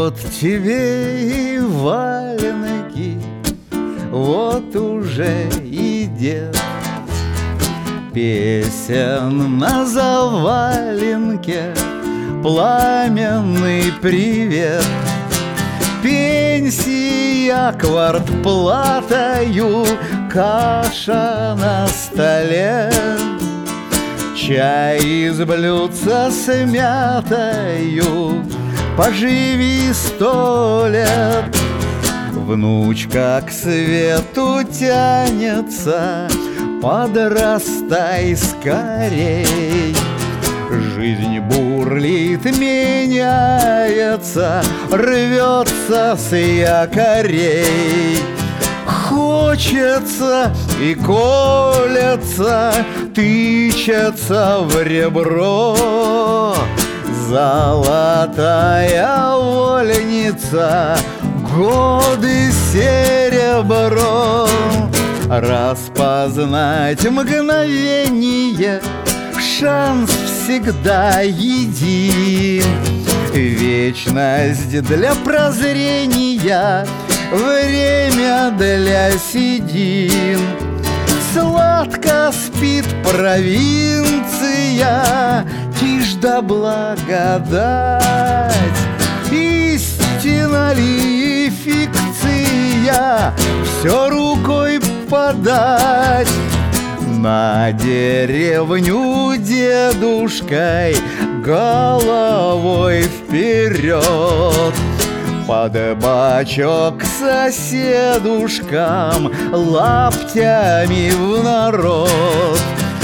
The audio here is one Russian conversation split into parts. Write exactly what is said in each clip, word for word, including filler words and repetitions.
Вот тебе и валенки, вот уже и дед. Песен на заваленке, пламенный привет. Пенсия квартплатою, каша на столе. Чай из блюдца с мятою, поживи сто лет. Внучка к свету тянется, подрастай скорей. Жизнь бурлит, меняется, рвется с якорей. Хочется и колется, тычется в ребро. Золотая вольница, годы серебро. Распознать мгновение, шанс всегда един. Вечность для прозрения, время для седин. Сладко спит провинция, тишь да благодать. Истина ли фикция, все рукой подать. На деревню дедушкой головой вперед. Под бачок соседушкам лаптями в народ.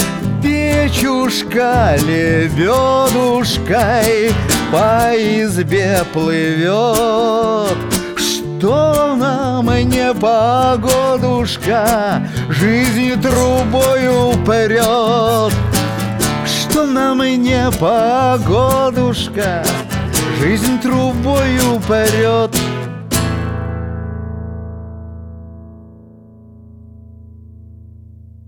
Печушка лебедушкой по избе плывет. Что нам не погодушка, жизнь трубою прет. Что нам не погодушка, жизнь трубою прет.